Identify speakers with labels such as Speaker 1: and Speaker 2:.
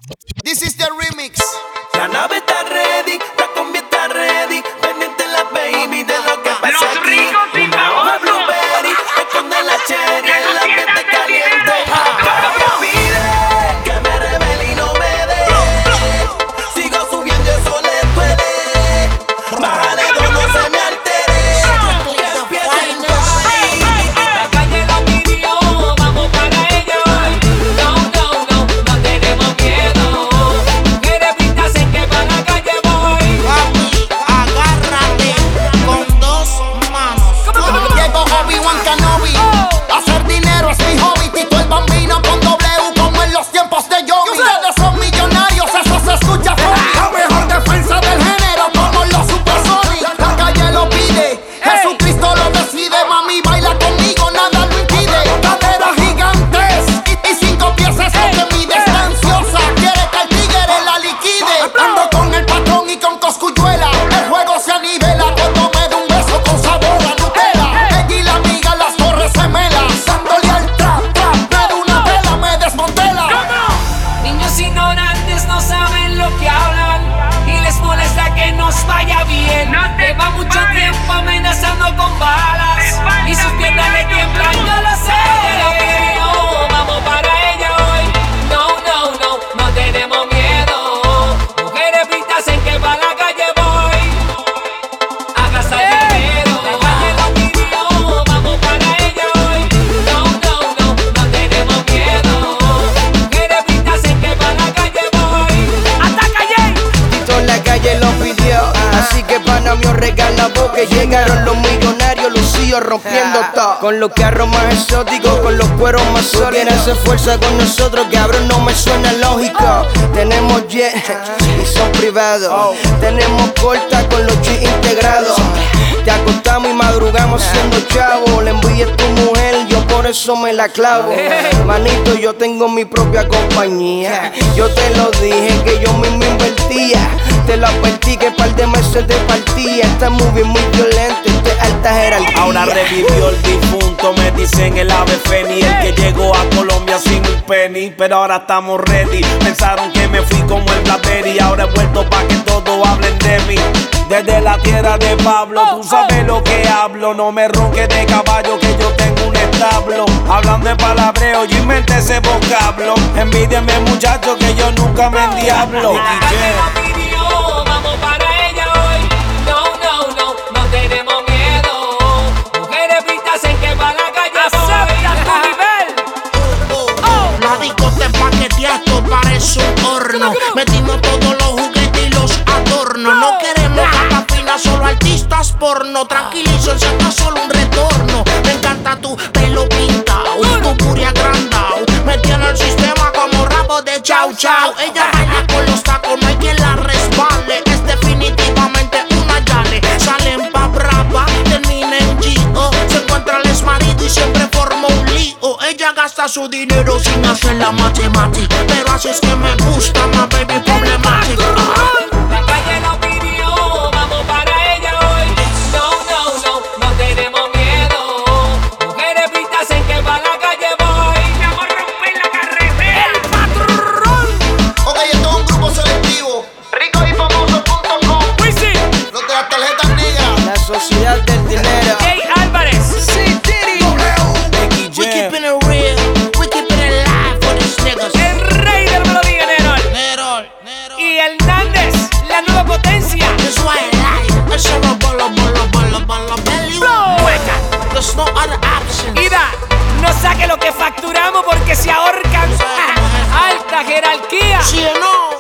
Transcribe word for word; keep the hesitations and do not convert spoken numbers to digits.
Speaker 1: This is the remix.
Speaker 2: La nave está ready, la combi está ready. Pendiente la baby de lo que pasa
Speaker 3: Los
Speaker 2: aquí.
Speaker 3: ricos sin
Speaker 2: Una hoja
Speaker 3: babosos.
Speaker 2: blueberry, esconde la cherry, el ambiente caliente. Me pide que me revele y no me dé. Sigo subiendo, eso le duele. Bájale dos, no se me altere. Que empiece el party.
Speaker 4: La calle lo pidió, vamos para ello. No, no, no, no tenemos miedo. Mujeres pintas en que para la calle voy.
Speaker 1: Papi, agárrate con dos manos. Llego Obi-Wan Kenobi. Hacer dinero es mi hobby. Tito el Bambino con W como en los tiempos de Yomi. Ustedes son millonarios, eso se escucha funny. La mejor defensa del género como los Supersonics. La calle lo pide, Jesucristo lo decide. Mami, baila conmigo, nada lo impide. Caderas gigantes y, y cinco piezas lo que mide. Está ansiosa, quiere que el tigre la liquide. Ando con el patrón y con Coscuyuela. El juego se anivela cuando me da un beso con sabor a Nutella. Ella y la amiga, las torres gemelas. Dándole al trap, trap, me da una vela, me desmontela.
Speaker 4: Niños ignorantes no saben lo que hablan y les molesta que nos vaya bien.
Speaker 3: No te
Speaker 4: Lleva mucho
Speaker 3: pares.
Speaker 4: tiempo amenazando con balas
Speaker 3: Espalda
Speaker 4: y sus piernas le tiemblan, yo lo sé. Oh, vamos para ella hoy. No, no, no, no tenemos miedo. Mujeres pintas en que para la calle voy. A gastar dinero. La calle lo pidió, vamos para ella hoy. No, no, no, no tenemos miedo. Mujeres pintas en que para la calle voy. ¡Hasta calle!
Speaker 5: Tito en la calle lo pidió, así que pana mío regala porque llegaron los millonarios lucidos rompiendo todo. Con los carros más exóticos, con los cueros más sólidos. Quieren hacer fuerza con nosotros, cabrón, no me suena lógico. Tenemos jet y son privados. Tenemos corta con los G integrados. Te acostamos y madrugamos siendo chavo. Le envié a tu mujer, yo por eso me la clavo. Manito, yo tengo mi propia compañía. Yo te lo dije que yo mismo invertía. Te lo advertí que par de meses te partía. Esta movie es muy violenta, esto es alta jerarquía.
Speaker 2: Ahora revivió el difunto, me dicen el ave Feni. El que llegó a Colombia sin un penny, pero ahora estamos ready. Pensaron que me fui como el Blackberry, ahora he vuelto pa' que todos hablen de mí. Desde la tierra de Pablo, tú sabes lo que hablo. No me ronques de caballo que yo tengo un establo. Hablando de palabreo, yo inventé ese vocablo. Envídienme muchachos que yo nunca me endiablo.
Speaker 4: La calle lo pidió, vamos para ella hoy. No, no, no, no tenemos miedo. Mujeres pintas en que para la calle voy.
Speaker 1: La disco te paquetea, esto parece un horno. Metimos todos los juguetes y los adornos. No queremos gata fina, solo artistas porno. Tranquilícense, esto es solo un retorno. Me encanta tu pelo pintado, tu puri agrandado. Me tiene el sistema como rabo de chau chau. Ella baila con los tacos, no hay quien la resbale. Es definitivamente una yale. Salen pa' brava, termina en G O. Se encuentra el exmarido y siempre forma un lío. Ella gasta su dinero sin hacer la matemática, pero así es que me gusta, my baby problemática.
Speaker 4: La calle lo pidió, vamos para ella hoy. No, no, no, no tenemos miedo. Mujeres pintas en que para la calle voy.
Speaker 3: Vamos a romper la carretera.
Speaker 4: El patrón.
Speaker 1: Ok, esto es un grupo selectivo. rico y famoso punto com.
Speaker 4: Wisin,
Speaker 1: Los de las tarjetas negras.
Speaker 5: La sociedad del dinero.
Speaker 4: Jay Álvarez.
Speaker 5: Sí, Diddy.
Speaker 2: Nicky
Speaker 1: We
Speaker 2: Jam.
Speaker 1: keeping it real. We keeping it live for these niggas.
Speaker 4: El rey del melodía, Nerol.
Speaker 1: Nerol, Nerol.
Speaker 4: Y Hernández, la nueva potencia.
Speaker 1: That's why I lie. It's solo bolo, bolo, bolo, bolo, belly.
Speaker 4: Flow.
Speaker 1: Hueca. There's no other option.
Speaker 4: Ida, no saque lo que facturamos porque se ahorcan. Alta jerarquía.
Speaker 1: Sí o no.